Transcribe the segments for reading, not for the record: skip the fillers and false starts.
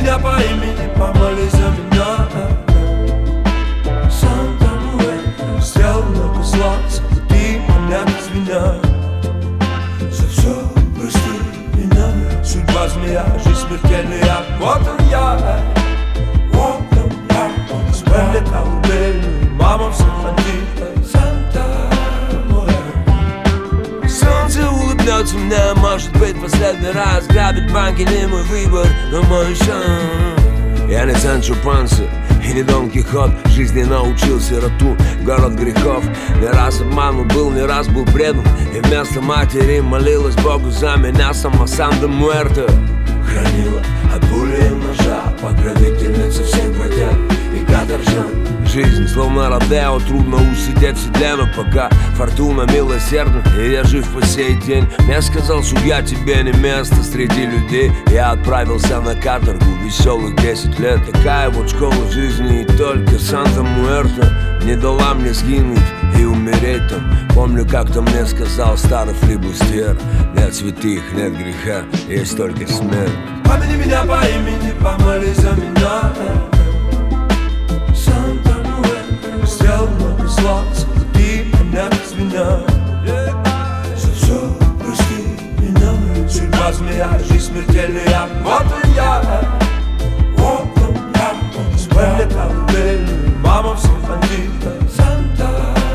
меня по имени, помолись за меня. Санта Муэр, сделал много зла, заплати меня без меня. За все прости меня, судьба змея, жизнь смертельная. Вот он я, спали колыбельную, мама все ходила. Санта Муэр. Солнце улыбнется мне, может быть, последний раз. Грабит банки, не мой выбор, но мой шанс. Я не Санчо Панса и не Дон Кихот. Жизни научил сироту, город грехов. Не раз обманут был, не раз был предан. И вместо матери молилась Богу за меня. Сама Санта Муэрте хранила от пули и ножа, покровительница всех бродяг и каторжан. Жизнь словно Родео, трудно усидеть в седле, но пока фортуна милосердна, и я жив по сей день. Мне сказал судья, тебе не место среди людей. Я отправился на каторгу веселых 10 лет. Такая вот школа жизни, и только Санта Муэрте не дала мне сгинуть и умереть там. Помню, как-то мне сказал старый флибустьер: нет святых, нет греха, есть только смерть. Помяни меня по имени, помолись за меня. Санта Муэр, сделал много зла, заплати меня без меня. За все прости меня, судьба змея, жизнь смертельная. Вот он я, спали колыбельную, мама все ходила. Санта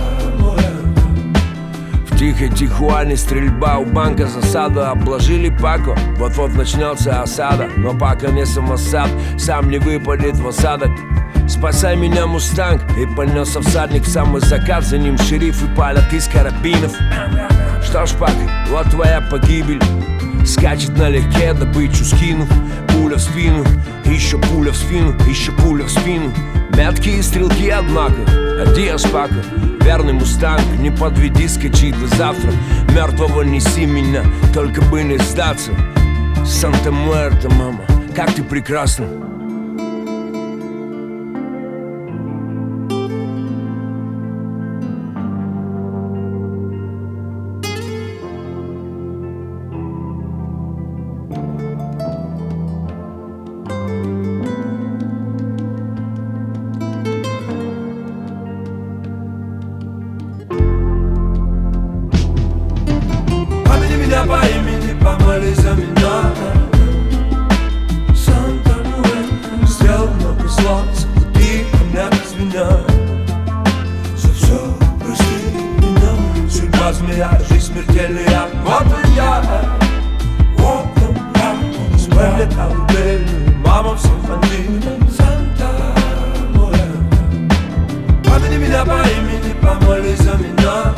Муэр. В тихой Тихуане стрельба у банка, засада. Обложили Пако, вот-вот начнется осада. Но Пако не самосад, сам не выпадет в осадок. Спасай меня, Мустанг. И понесся всадник в самый закат. За ним шерифы палят из карабинов. Что ж, Пак, вот твоя погибель. Скачет налегке, добычу скинув. Пуля в спину, еще пуля в спину, еще пуля в спину. Меткие стрелки, однако. Адиос, Пако, верный Мустанг. Не подведи, скачи до завтра. Мертвого неси меня, только бы не сдаться. Санта Муэрте, мама, как ты прекрасна. Меня по имени, помолись за меня. Санта Муэр, сделал много зла, заплати меня без меня. За все прости меня, судьба змея, жизнь смертельная. Вот он я, спали колыбельную, мама все ходила. Санта Муэр. Помяни меня по имени, помолись за меня.